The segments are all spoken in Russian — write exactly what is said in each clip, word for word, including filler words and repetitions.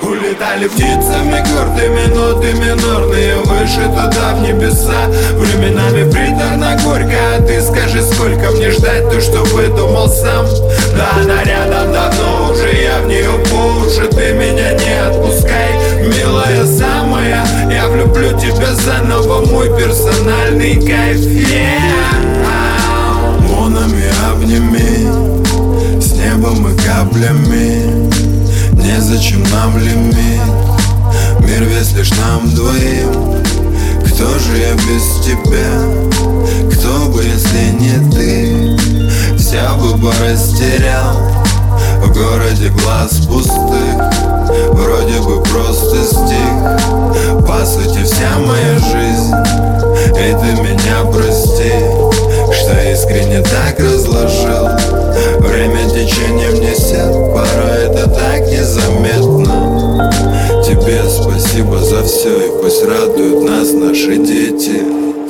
Улетали птицами гордыми, ноты минорные выше туда в небеса. Временами приторно горько, а ты скажи, сколько мне ждать то, что выдумал сам. Да, она рядом давно уже, я в нее по уши, ты меня не отпускай, милая самая. Я влюблю тебя заново, мой персональный кайф. Yeah. Монами обними, с небом и каплями. Незачем нам лимит, мир весь лишь нам двоим. Кто же я без тебя? Кто бы, если не ты? Все бы растерял в городе глаз пустых. Вроде бы просто стих, по сути вся моя жизнь. И ты меня прости, что искренне так разложил. Время течением несет, порой это так незаметно. Тебе спасибо за все, и пусть радуют нас наши дети.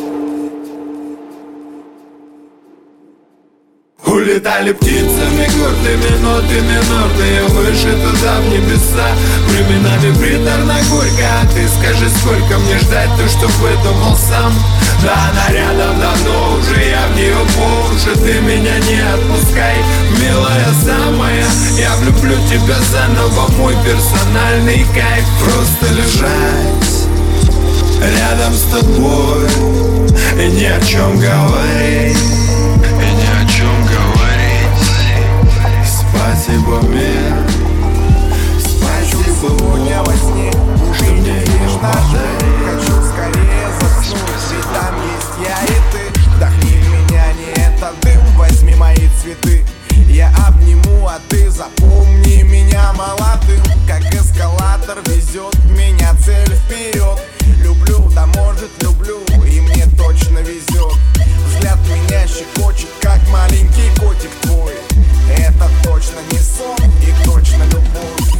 Улетали птицами гордыми, ноты минорные выше туда в небеса. Временами приторно горько, а ты скажи, сколько мне ждать то, что выдумал сам. Да, она рядом давно уже, я в нее по уши, ты меня не отпускай, милая самая. Я влюблю тебя заново, мой персональный кайф. Просто лежать рядом с тобой и ни о чем говорить, и ни о чем говорить. Спасибо, мир, спасибо, сегодня во сне, что мне ее подарил. хочу скорее заснуть, ведь там есть я и ты. Вдохни в меня не это дым, возьми мои цветы. Я обниму, а ты запомни меня молодым. Как эскалатор везет меня цель вперед. Люблю, да может люблю, и мне точно везет. Взгляд меня щекочет, как маленький котик твой. Это точно не сон и точно любовь.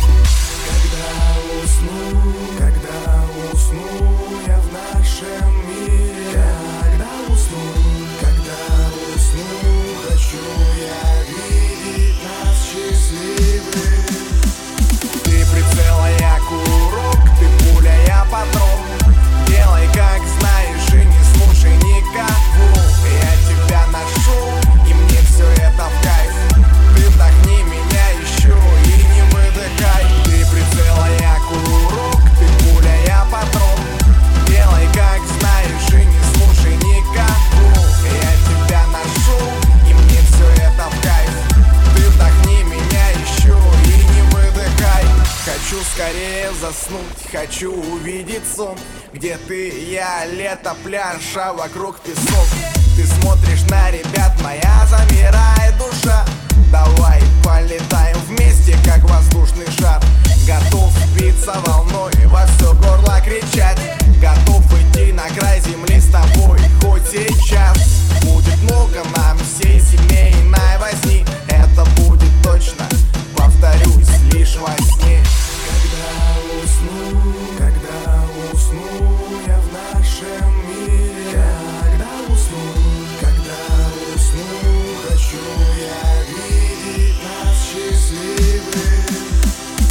Когда усну, когда усну я в нашем мире. Когда усну, когда усну, хочу я видеть нас счастливыми. Ты прицел, а я курок, ты пуля, я патрон. Делай как знаешь и не слушай никого. Я тебя нашел, и мне все это в кайф. Ты вдохни меня еще и не выдыхай. Ты прицел, а я курок, ты пуля, я патрон. Делай как знаешь и не слушай никого. Я тебя нашел, и мне все это в кайф. Ты вдохни меня еще и не выдыхай. Хочу скорее заснуть, хочу увидеть сон, где ты, я, лето, пляж, а вокруг песок. Ты смотришь на ребят, моя замирает душа. Давай полетаем вместе, как воздушный шар. Готов биться волной, во все горло кричать. Готов идти на край земли с тобой, хоть сейчас. Будет много нам всей семейной возни. Это будет точно, повторюсь, лишь во сне. Когда усну, когда усну я в нашем мире. Когда усну, когда усну, хочу я видеть нас счастливыми.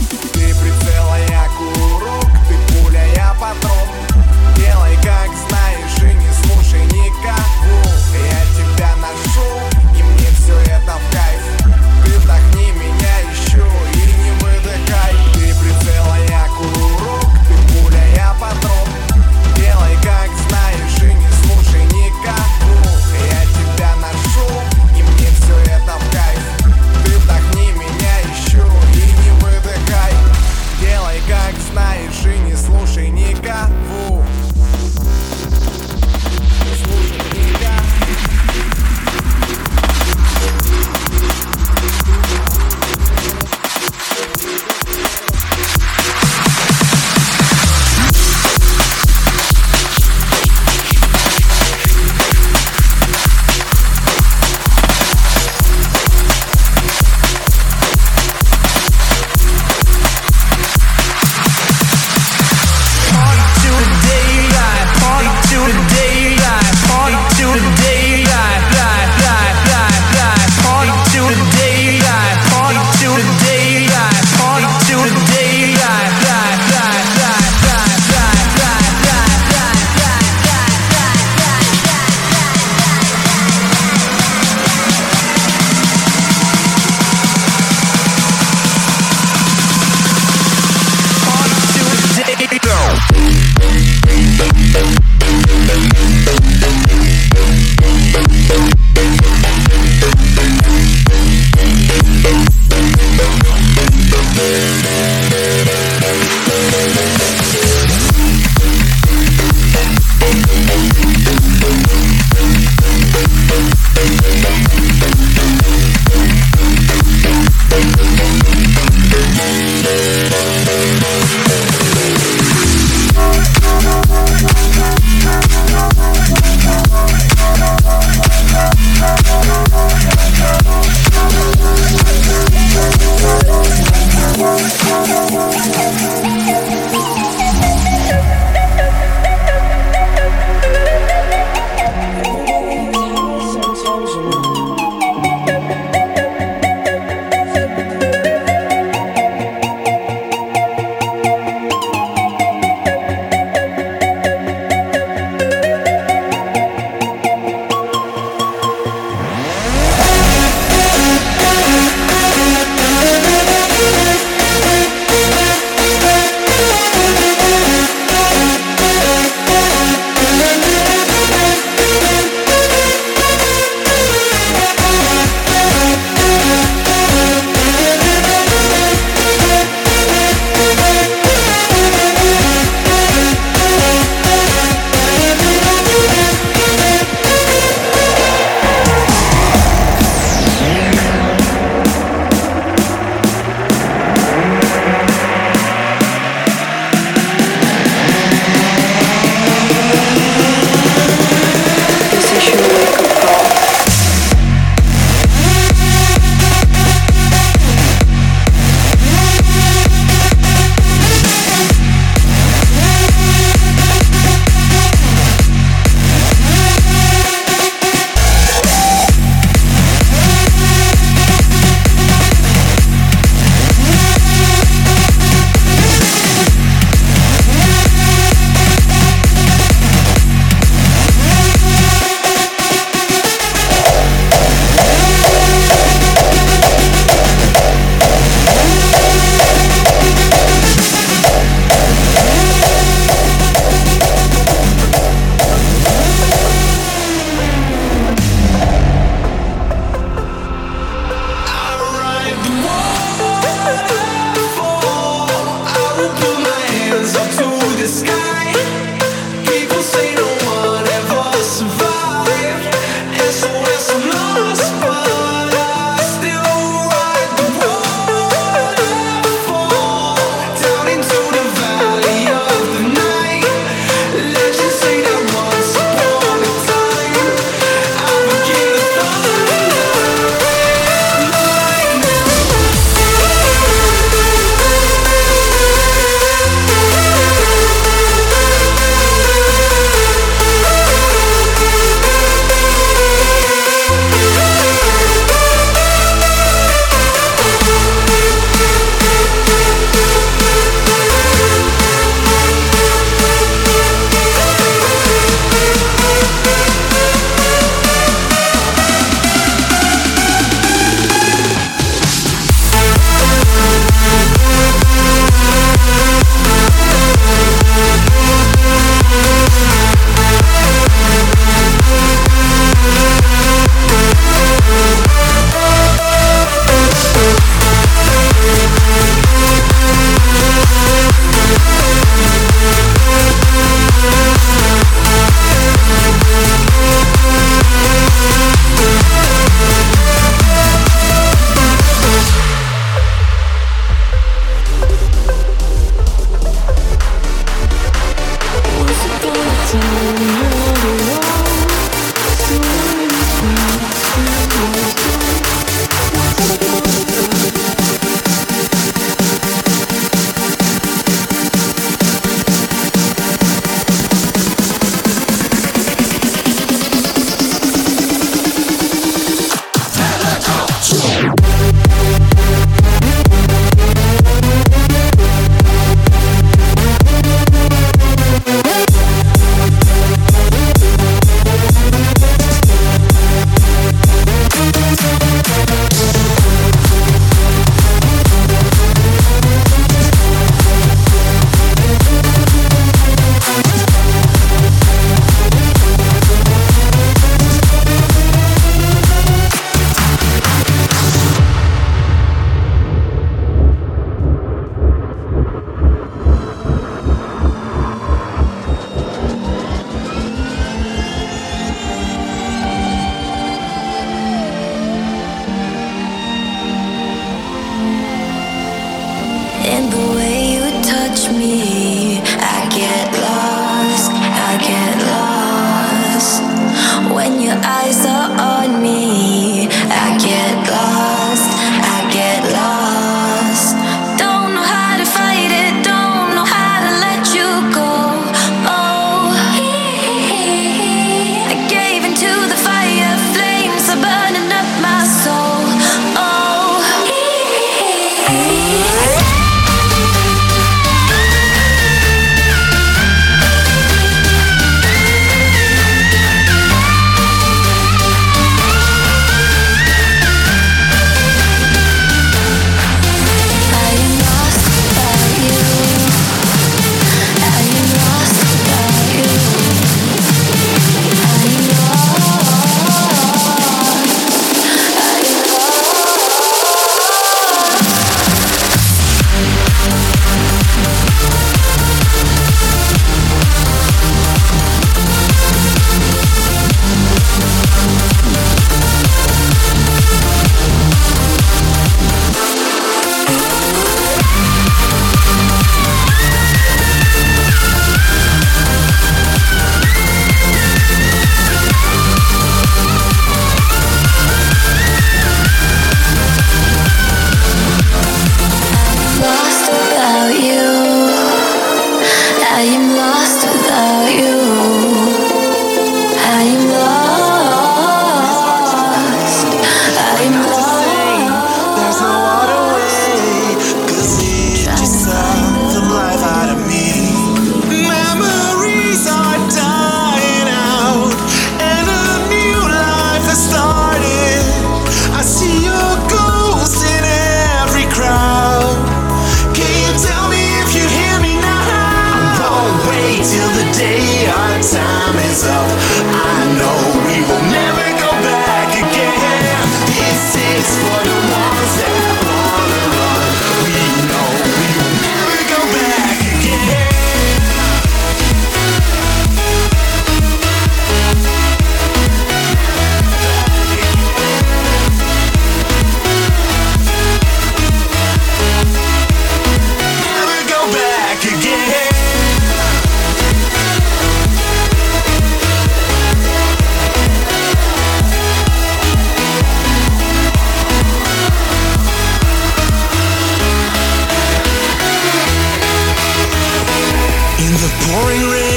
Pouring rain